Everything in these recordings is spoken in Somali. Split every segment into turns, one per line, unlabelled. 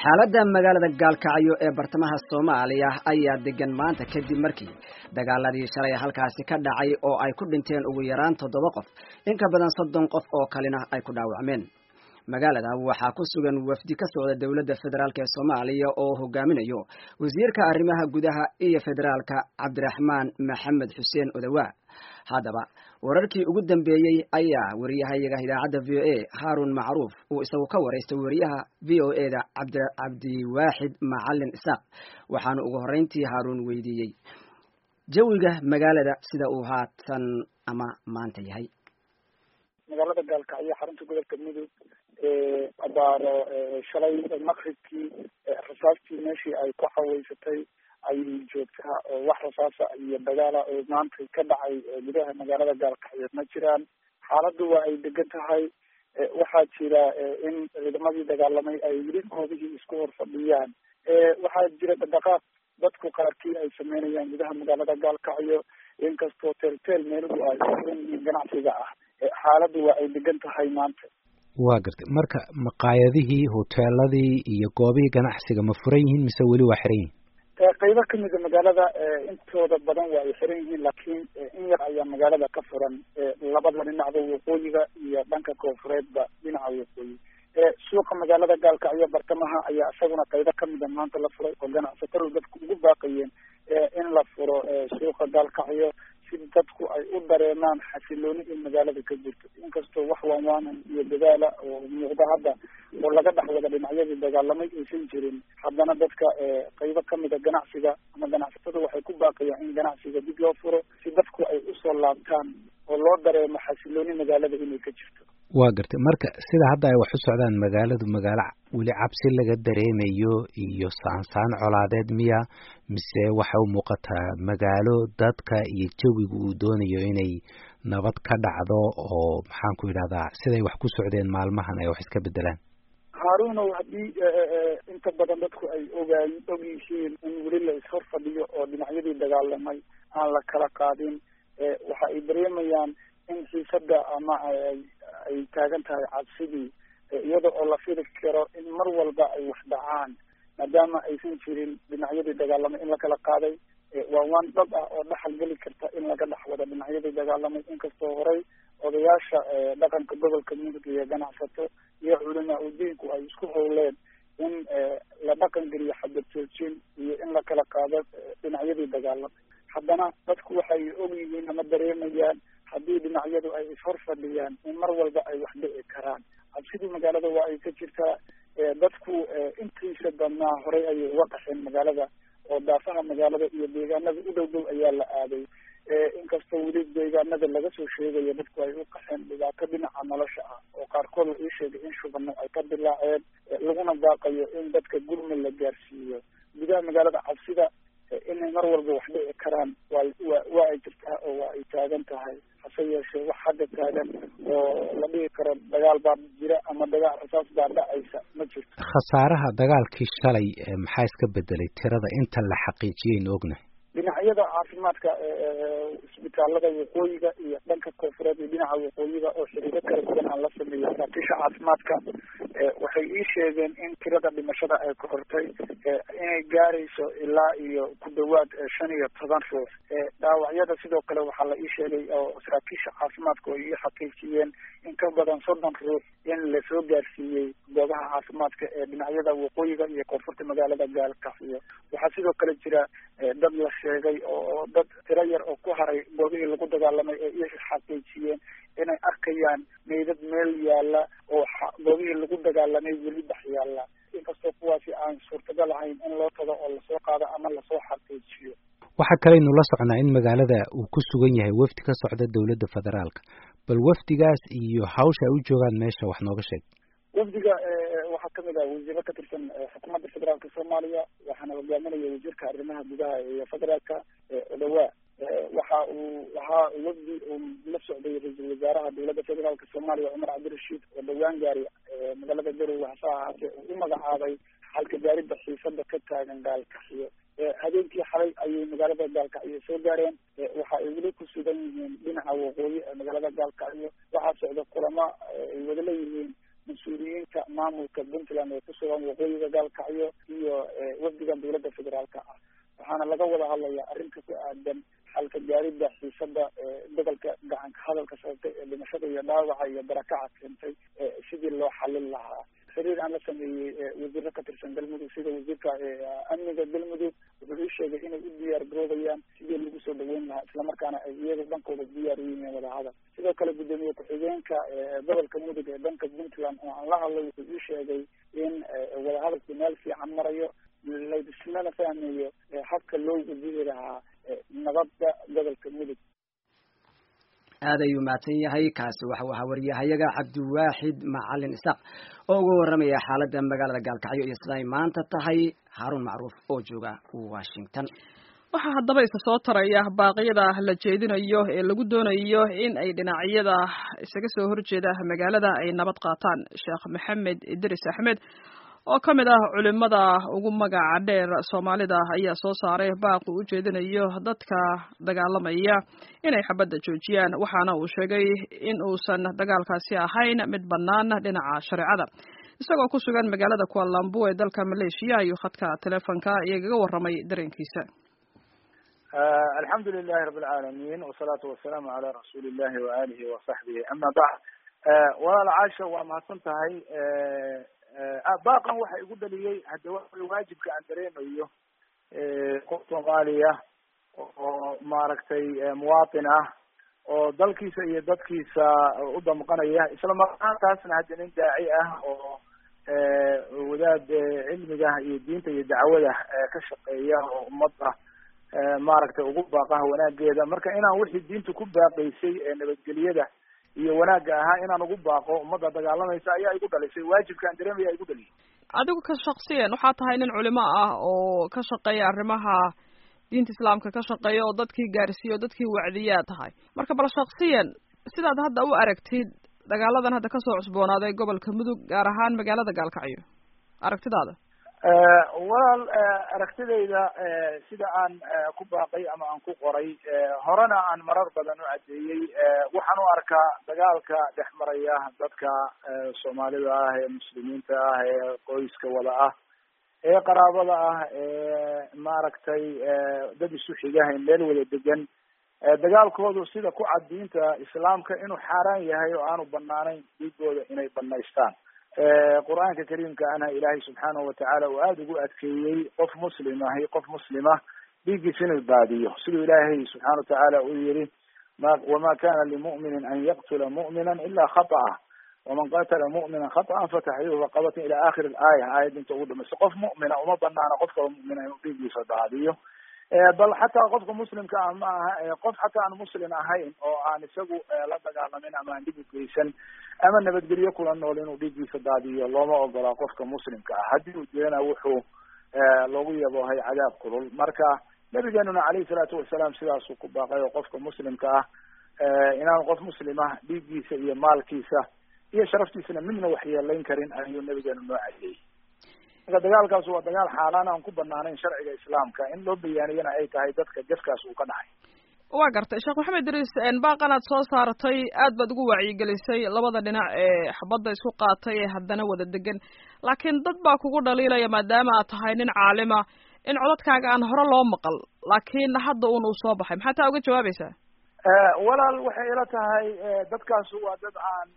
xaaladda magaalada Gaalkacyo ee bartamaha Soomaaliya ayaa degan maanta kadib markii dagaaladii shalay halkaasi ka dhacay oo ay ku dhinteen ugu yaraan 7 qof in ka badan 30 qof oo kalena ay ku dhaawacmeen. magaalada waxaa ku sugan wafdi ka socda dawladda federaalka ee Soomaaliya oo hogaaminayo wasiirka arrimaha gudaha iyo federaalka Cabdiraxmaan Maxamed Xuseen Odawa. haddaba wararkii ugu dambeeyay ayaa wariyaha idaacadda VOA Harun Macruuf uu isagu ka wareystay wariyaha VOA-da Cabdi Waaxid Macallin Isaaq waxaana ugu horeyntii Harun weydiiyay jawiga magaalada sida uu haatan ama maanta yahay.
magaalada Gaalkacyo xarunta gobolka Mudug abaaro shalay maqribkii rasaastii meeshii ay ku xaweysatay ay joogtaa oo wax rasaasa iyo dagaala oo maanta ka dhacay gudaha magaalada Gaalkacyo ma jiraan. xaaladdu waa ay degan tahay. waxaa jira in ciidamadii dagaalamay ay weli koobihii isku hor fadhiyaan. waxaa jira dhaqdhaqaaq dadku qaarkii ay sameynayaan gudaha magaalada Gaalkacyo inkastoo teel meeluhu ay ganacsiga ah. xaaladdu waa ay degan tahay maanta.
waa gartay marka maqaayadihii hoteeladii iyo goobihii ganacsiga ma furan yihiin mise weli waa xiran yihiin?
qaybo kamid a magaalada intooda badan waa ay xiran yihiin laakiin in yar ayaa magaalada ka furan labada dhinacba waqooyiga iyo dhanka koonfureedba dhinaca waqooyi. suuqa magaalada Gaalkacyo bartamaha ayaa isaguna qaybo kamid a maanta la furay oo ganacsatadu dadku ugu baaqayeen in la furo suuqa Gaalkacyo si dadku ay u dareemaan xasilooni in magaalada ka jirto. inkastoo wax waanwaanan iyo dadaala oo muuqda hadda oo laga dhex wada dhinacyadii dagaalamay aysan jirin, haddana dadka qaybo kamid a ganacsiga ama ganacsatada waxay ku baaqayaan in ganacsiga dib loo furo si dadku ay usoo laabtaan oo loo dareemo xasilooni magaalada inay ka jirto.
waa gartay marka sida hadda ay wax u socdaan magaaladu magaalo weli cabsi laga dareemayo iyo saansaan colaadeed miya mise waxa u muuqataa magaalo dadka iyo jawiga uu doonayo inay nabad ka dhacdo oo maxaan ku yidhahdaa siday wax ku socdeen maalmahan ay wax iska bedelaan?
Haruunow, haddii inta badan dadku ay og yihiin in weli la ishor fadhiyo oo dhinacyadii dagaalamay aan la kala qaadin, waxa ay dareemayaan in xiisada ama ay taagan tahay cabsidii iyada oo la fili karo in mar walba ay wax dhacaan maadaama aysan jirin dhinacyadii dagaalamay in la kala qaaday. waa waan dhab ah oo dhaxal geli karta in laga dhex wada dhinacyadii dagaalamay inkastoo horey odayaasha dhaqanka gobolka Mudug iyo ganacsato iyo culamaa udiinku ay isku howleen in la dhaqan geliyo xabad joojin iyo in la kala qaado dhinacyadii dagaalamay. haddana dadku waxay og yihiin ama dareemayaan haddii dhinacyadu ay ishor fadhiyaan in mar walba ay wax dhici karaan. cabsidii magaalada waa ay ka jirtaa. dadku intiisa badnaa horey ayay uga qaxeen magaalada oo daafaha magaalada iyo deegaanada u dhow ayaa la aaday. inkastoo weli deegaanada laga soo sheegayo dadku ay u qaxeen dhibaato dhinaca nolosha ah oo qaarkood la ii sheegay in shubano ay ka dilaaceen laguna baaqayo in dadka gurmad la gaarsiiyo. gudaha magaalada cabsida inay mar walba wax dhici karaan waa ay jirtaa oo waa ay taagan tahay. hase yeeshee wax hadda taagan oo la dhihi karo dagaal baa jira ama rasaas baa dhacaysa ma jirto.
khasaaraha dagaalkii shalay maxaa iska bedelay tirada inta la xaqiijiyaynu ognahay?
dhinacyada caafimaadka isbitaalada waqooyiga iyo dhanka koonfureed iyo dhinaca waqooyiga oo xiriiro kala duwan aan la sameeyay saraakiisha caafimaadka waxay ii sheegeen in tirada dhimashada ay korortay inay gaarayso ilaa iyo ku dhawaad 15 ruux. dhaawacyada sidoo kale waxaa la ii sheegay oo saraakiisha caafimaadka oo ii xaqiijiyeen in ka badan 30 ruux in lasoo gaarsiiyey goobaha caafimaadka ee dhinacyada waqooyiga iyo koonfurta magaalada Gaalkacyo. waxaa sidoo kale jira dad la sheegay oo dad tiro yar oo ku haray goobihii lagu dagaalamay ee ii xaqiijiyeen inay arkayaan meydad meel yaala oo goobihii lagu dagaalamay weli dhex yaala. inkastoo kuwaasi aan suurtagal ahayn in loo tago oo lasoo qaado ama lasoo xaqiijiyo.
waxaa kaleynu la socnaa in magaalada uu ku sugan yahay wafdi ka socda dawladda federaalka. bal wafdigaas iyo hawsha ay u joogaan meesha wax nooga sheeg.
wafdiga waxaa kamid ah wasiiro ka tirsan xukuumadda federaalka Soomaaliya waxaana hogaaminaya wasiirka arrimaha gudaha iyo federaalka Odawa. waxa uu wafdi la socday ra'iisul wasaaraha dowladda federaalka Soomaaliya Cumar Cabdirashiid oo dhawaan gaaray magaalada Garowe hase ahaatee u magacaabay halka gaaridda xiisada ka taagan Gaalkacyo. habeenkii xalay ayay magaalada Gaalkacyo soo gaareen. waxa ay weli ku sugan yihiin dhinaca waqooyi ee magaalada Gaalkacyo. waxaa socda kulamo ay wada leeyihiin mas-uuliyiinta maamulka puntland ee kusugan waqooyiga gaalkacyo iyo wafdigan dawladda federaalka ah. waxaana laga wada hadlayaa arrinka ku aadan xalka gaaridda xiisada gobolka gacanka hadalka sababtay ee dhimashada iyo dhaawaca iyo barakaca keentay sidii loo xalin lahaa. xiriir aan la sameeyey wasiiro ka tirsan galmudug sida wasiirka amniga galmudug wuxuu ii sheegay inay u diyaar garoobayaan sidii lagu soo dhaweyn lahaa, islamarkaana ay iyaga dhankooda diyaar u yihiin wadahadal. sidoo kale gudoomiye ku-xigeenka gobolka mudug ee dhanka puntland oo aan la hadlay wuxuu ii sheegay in wadahadalku meel fiican marayo, laislana fahmayo habka loo wajihi lahaa nabadda gobolka mudug.
aad ayuu mahadsan yahay. kaasi waxa uu ahaa wariyahayaga cabdiwaaxid macalin isaaq oo uga warramaya xaaladda magaalada gaalkacyo iyo sida ay maanta tahay. Haarun Macruuf oo jooga Washington.
waxaa haddaba isa soo taraya baaqyada la jeedinayo ee lagu doonayo in ay dhinacyada isaga soo horjeeda magaalada ay nabad qaataan. Sheekh Maxamed Idris Axmed oo ka mid ah culimada ugu magaca dheer Soomaalida ayaa soo saaray baaq uu jeedinayo dadka dagaalamaya inay xabadda joojiyaan, waxaana uu sheegay in uusan dagaalkaasi ahayn mid bannaan dhinaca shareecada. isagoo ku sugan magaalada Kuala Lumpur ee dalka Malaysia ayuu khadka telefoonka iyaga warramay dareenkiisa.
alxamdulilahi rabbil caalamiin wasalaatu wasalaamu calaa rasuulillahi wa aalihi wa saxbihi ama bacd. walaal caasha waa mahadsan tahay. baaqan waxa igu dhaliyey hadda waajibka aan dareemayo qof Soomaaliya oo maaragtay muwaatin ah oo dalkiisa iyo dadkiisa u damqanaya, isla markaasna hadda nin daaci ah oo wadaad cilmiga iyo diinta iyo dacwada ka shaqeeya oo ummadda maaragtay ugu baaqaha wanaageeda. marka inaan wixii diinta ku baaqaysay nabadgelyada iyo wanaagga ahaa inaan ugu baaqo ummadda dagaalamaysa ayaa igu dhalisay, waajibkaan dareemaya igu dhaliyay.
adigu ka shaksiyan waxaa tahay nin culimo ah oo ka shaqeeya arrimaha diinta islaamka ka shaqeeya oo dadkii gaarsiiyo dadkii wacdiyaa tahay. marka bal shaksiyan sidaad hadda u aragtid dagaaladan hadda kasoo cusboonaaday gobolka mudug gaar ahaan magaalada gaalkacyo, aragtidaada?
walaal aragtidayda sida aan ku baaqay ama aan ku qoray horena aan marar badan u cadeeyey, waxaan u arkaa dagaalka dhex maraya dadka Soomaalida ah ee muslimiinta ah ee qoyska wada ah ee qaraabada ah ee maaragtay dad isu xiga ee meel wada degan, dagaalkoodu sida ku cad diinta islaamka inuu xaaraan yahay oo aanu banaanayn dhiigooda inay banaystaan. qur-aanka kariimka ana ilaahay subxaanahu watacaala uu aada ugu adkeeyey qof muslim ahi qof muslima dhiiggiisa inuu baadiyo, siduu ilaahay subxaana watacaala uu yihi wama kana limu'minin an yaqtula mu'mina ila khata'a waman qatala mu'mina khata'an fataxriiru raqabatin ila akhiri aaya, aayadda inta ugu dhamaysa. qof mu'mina uma banaana qof kala mu'mina inuu dhiiggiisa baadiyo, bal xataa qofka muslimka ah ma aha qof xataa aan muslim ahayn oo aan isagu la dagaalamin ama aan dhib u geysan ama nabadgelyo kula nool inuu dhiiggiisa daadiyo looma ogola qofka muslimka ah. haddii uu jirana wuxuu loogu yaboohay cadaab kulul. marka nabigeenuna calayhi salaatu wasalaam sidaasuu ku baaqay oo qofka muslimka ah inaan qof muslima dhiiggiisa iyo maalkiisa iyo sharaftiisana midna waxyeelayn karin ayuu nabigeenu noo cadeeyey. marka dagaalkaas waa dagaal xaaraan aan ku banaanayn sharciga islaamka, in loo bayaaniyana ay tahay dadka jafkaas uu ka dhacay.
waa gartay sheekh maxamed idris, baaqanaad soo saaratay aad baad ugu wacyigelisay labada dhinac ee xabadda isku qaatay ee haddana wada degan, laakiin dad baa kugu dhaliilaya maadaama aad tahay nin caalima in codadkaaga aan hore loo maqal laakiin hadda uu soo baxay, maxaa taa uga jawaabaysaa?
walaal waxay ila tahay dadkaas waa dad aan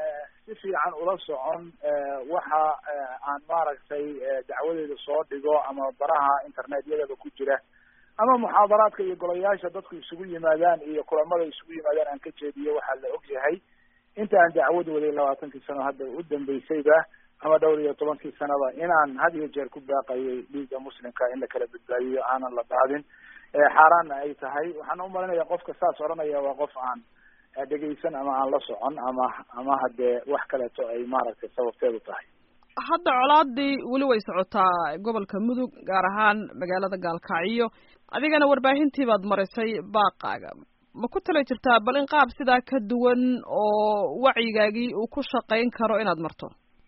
si fiican ula socon waxa aan maaragtay dacwadeeda soo dhigo ama baraha internetyadaba ku jira ama muxaadaraadka iyo golayaasha dadku isugu yimaadaan iyo kulamada isugu yimaadaan aan ka jeediyo. waxaa la og yahay inta aan dacwad waday 20 sano hadda u dambeysayba ama dhowr iyo 10 sanaba inaan had iyo jeer ku baaqayay dhiigga muslimka in la kala badbaadiyo aanan la daadin, xaaraanna ay tahay. waxaan u malinaya qofka saas oranaya waa qof aan dhegeysan ama aan la socon ama hadee wax kaleeto ay maaragtay sababteedu tahay.
hadda colaadii weli way socotaa gobolka mudug gaar ahaan magaalada gaalkacyo, adigana warbaahintii baad marisay baaqaaga, ma ku tala jirtaa bal in qaab sidaa ka duwan oo wacyigaagii uu ku shaqayn karo inaad marto?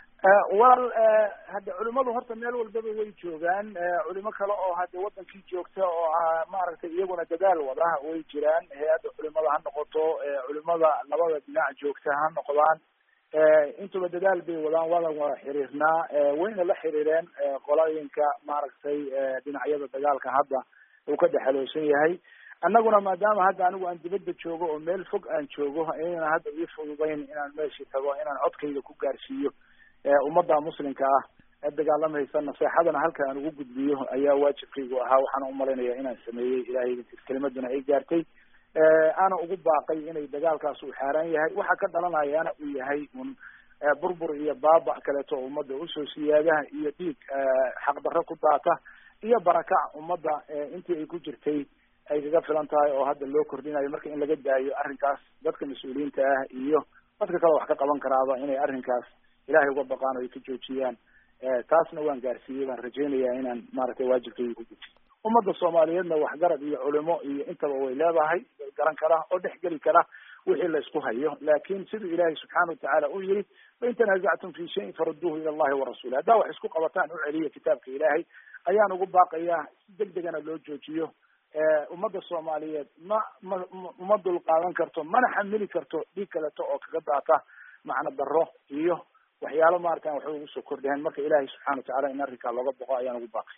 wal hadda culimadu horta meel walbaba way joogaan, culimo kale oo hadda wadankii joogta oo maaragtay iyaguna dadaal wada way jiraan. hay-adda culimada ha noqoto, culimada labada dhinac joogta ha noqdaan, intuba dadaal bay wadaan wadan wada xiriirnaa wayna la xiriireen qolooyinka maaragtay dhinacyada dagaalka hadda uu ka dhexaloosan yahay annaguna maadaama hadda anigu aan dibadda joogo oo meel fog aan joogo ayna hadda ii fududayn inaan meeshii tago inaan codkayga ku gaarsiiyo ummadda muslimka ah ee dagaalamaysa naseexadana halka aan ugu gudbiyo ayaa waajibkaygu ahaa waxaana umalaynaya inaan sameeyey ilaahay kelimaduna ay gaartay ana ugu baaqay inay dagaalkaas uu xaaraan yahay waxa ka dhalanayana uu yahay un burbur iyo baaba kaleeto ummadda usoo siyaadaha iyo dhiig xaqdarro ku daata iyo barakac ummadda intii ay ku jirtay ay kaga filan tahay oo hadda loo kordhinayo marka in laga daayo arrinkaas dadka mas-uuliyiinta ah iyo dadka kale wax ka qaban karaaba inay arrinkaas ilaahay uga baqaan oo ay ka joojiyaan taasna waan gaarsiiyey baan rajaynayaa inaan maaragtay waajibkayga ku gujiyo ummadda soomaaliyeedna waxgarad iyo culimo iyo intaba way leedahay way garan kara oo dhex geli kara wixii la isku hayo laakiin siduu ilaahay subxaana watacaala uu yihi fain tanazactum fi shayin farudduuhu ila allahi warasuuli haddaa wax isku qabataan u celiya kitaabka ilaahay ayaan ugu baaqayaa si deg degana loo joojiyo ummadda soomaaliyeed uma dul qaadan karto mana xamili karto dhiig kaleto oo kaga daata macno darro iyo waxyaalo maaratan waxba ugu soo kordhaheen marka ilaahay subxana watacaala in arrinkaa looga boqo ayaan ugu baaqay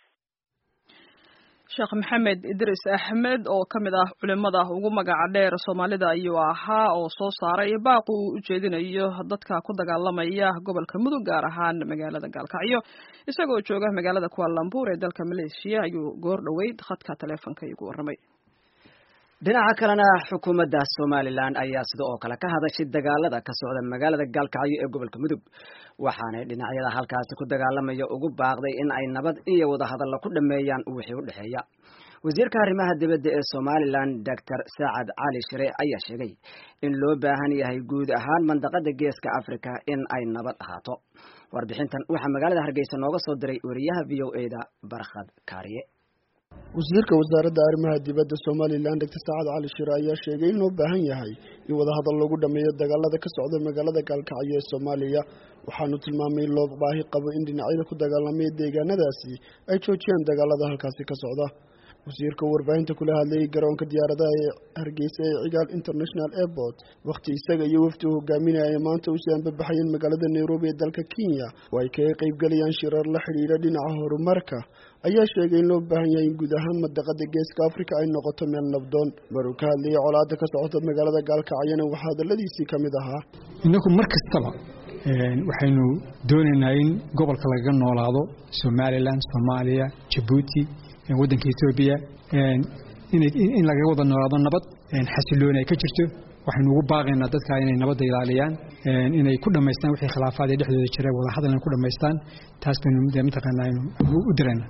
sheekh maxamed idris axmed oo ka mid ah culimada ugu magaca dheer soomaalida ayuu ahaa oo soo saaray baaq uu u jeedinayo dadka ku dagaalamaya gobolka mudug gaar ahaan magaalada gaalkacyo isagoo jooga magaalada Kuala Lumpur ee dalka Malaysia ayuu goor dhaweyd khadka taleefanka igu warramay.
dhinaca kalena xukuumadda Somaliland ayaa sidoo kale ka hadashay dagaalada ka socda magaalada Gaalkacyo ee gobolka Mudug waxaana dhinacyada halkaas ku dagaalamaya ugu baaqday in ay nabad iyo wada hadal ku dhameeyaan wixii u dhaxeeya wasiirka arrimaha dibadda ee Somaliland Dr. Saad Ali Shire ayaa sheegay in loo baahan yahay guud ahaan mandaqada Geeska Afrika in ay nabad ahaato warbixintan waxa magaalada Hargeysa nooga soo diray wariyaha VOA-da Barkhad Kaariye
wasiirka wasaaradda arrimaha dibadda Somaliland Dr. Saad Ali Shire ayaa sheegay in loo baahan yahay in wada hadal lagu dhameeyo dagaalada ka socda magaalada Gaalkacyo ee Soomaaliya waxaanu tilmaamay in loo baahi qabo in dhinacyada ku dagaalamay deegaanadaasi ay joojiyaan dagaalada halkaasi ka socda wasiirka warbaahinta kula hadlayay garoonka diyaaradaha ee Hargeysa ee Cigaal International Airport waqti isaga iyo wafdi hogaaminaya maanta u soo baxayeen magaalada Nairobi ee dalka Kenya oo ay kaga qayb galayaan shirar la xiriira dhinaca horumarka ayaa sheegay in loo baahan yahay guud ahaan mandaqada Geeska Afrika ay noqoto meel nabdoon maruu ka hadlayay colaadda ka socota magaalada Gaalkacyana waxaa hadaladiisii kamid ahaa
inagu markastaba waxaynu doonaynaa in gobolka laga noolaado Somaliland Soomaaliya Djibouti waddanka Ethiopia in laga wada noolaado nabad xasiloon ay ka jirto waxaynu ugu baaqaynaa dadka inay nabadda ilaaliyaan inay ku dhameystaan wixii khilaafaad ee dhexdooda jira wada hadal ku dhameystaan taas baynu mid taqaanaa u dirayna